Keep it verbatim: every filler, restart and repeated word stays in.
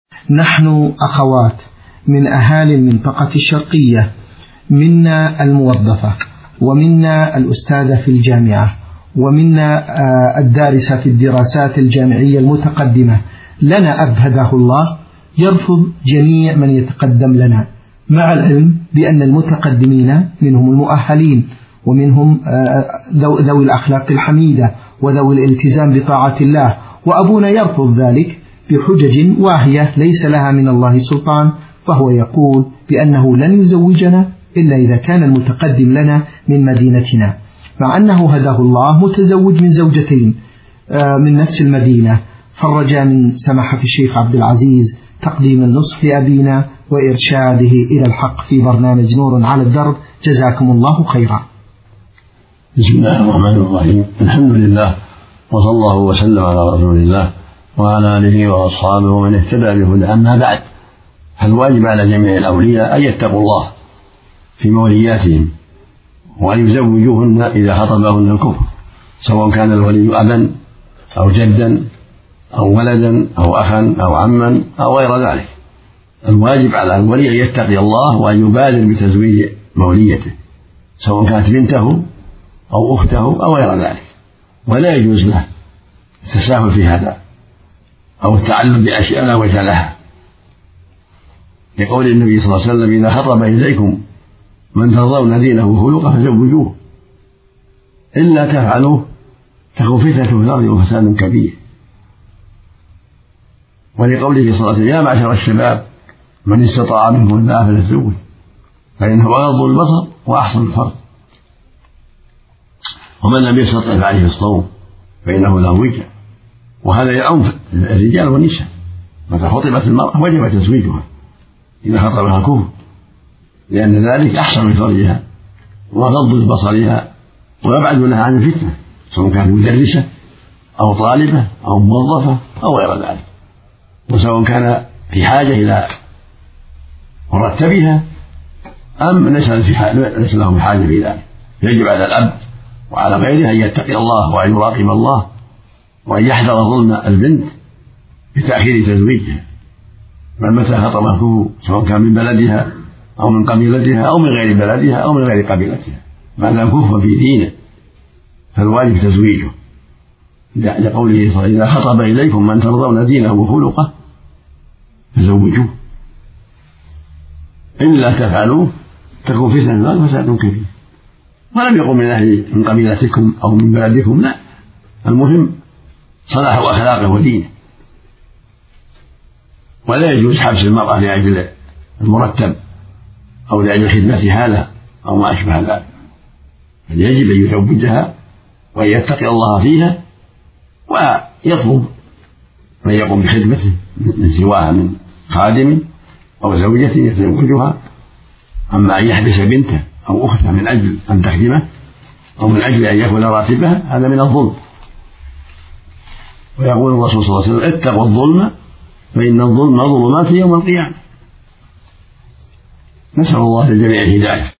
نحن أخوات من أهالي المنطقة الشرقية، منا الموظفة ومنا الأستاذة في الجامعة ومنا الدارسة في الدراسات الجامعية المتقدمة، لنا أب هداه الله يرفض جميع من يتقدم لنا، مع العلم بأن المتقدمين منهم المؤهلين ومنهم ذوي الأخلاق الحميدة وذوي الالتزام بطاعة الله، وأبونا يرفض ذلك بحجج واهية ليس لها من الله سلطان، فهو يقول بأنه لن يزوجنا إلا إذا كان المتقدم لنا من مدينتنا، مع أنه هداه الله متزوج من زوجتين من نفس المدينة. فرجاء من سماحة الشيخ عبد العزيز تقديم النصح لأبينا وإرشاده إلى الحق في برنامج نور على الدرب، جزاكم الله خيرا. بسم الله الرحمن الرحيم، الحمد لله وصلى الله وسلم على رسول الله وعلى آله وأصحابه ومن اهتدى بهداه. أما بعد، فالواجب على جميع الأولياء أن يتقوا الله في مولياتهم وأن يزوجوهن إذا خطبهن الكفر، سواء كان الولي أبا أو جدا أو ولدا أو أخا أو عما أو غير ذلك. الواجب على الولي أن يتقي الله وأن يبادر بتزويج موليته، سواء كانت بنته أو أخته أو غير ذلك، ولا يجوز له التساهل في هذا أو التعلق بأشياء لا وجه لها، لقول النبي صلى الله عليه وسلم: إذا خطب إليكم من ترضون دينه وخلقه فزوجوه، إلا تفعلوه تكن فتنة في الأرض وفساد كبير. ولقوله صلى الله عليه وسلم: يا معشر الشباب من استطاع منكم الباء فليتزوج فإنه أغض البصر وأحسن الفرج، ومن لم يستطع فعليه الصوم فإنه له وجه. وهذا يعم الرجال والنساء، متى خطبت المرأة وجب تزويجها إذا خطبها الكفر، لأن ذلك أحسن لفرجها وغض لبصرها ويبعد لها عن الفتنة، سواء كانت مدرسة أو طالبة أو موظفة أو غير ذلك، وسواء كان في حاجة إلى مرتبها أم ليس له حاجة في ذلك. يجب على الأب وعلى غيره أن يتقي الله وأن يراقب الله وأن يحذر ظلم البنت بتأخير تزويجها، بل متى خطبها الكفر سواء كان من بلدها أو من قبيلتها أو من غير بلدها أو من غير قبيلتها، ما دام كفر في دينه فالواجب تزويجه، لقوله صلى الله عليه وسلم: إذا خطب إليكم من ترضون دينه وخلقه فزوجوه، إلا تفعلوه تكن فتنة وفساد كبير. ولم يقل من أهل من قبيلتكم أو من بلدكم، لا، المهم صلاح أخلاقه ودينه. ولا يجوز حبس المرأة لأجل المرتب أو لأجل خدمتها له أو ما أشبه ذلك، بل يجب أن يزوجها وأن يتقي الله فيها ويطلب من يقوم بخدمته من سواها من خادم أو زوجة يتزوجها. أما أن يحبس بنته أو أخته من أجل أن تخدمه أو من أجل أن يأكل راتبها، هذا من الظلم. ويقول الرسول صلى الله عليه وسلم: اتقوا الظلم فإن الظلم ظلمات يوم القيامة. نسأل الله للجميع الهداية.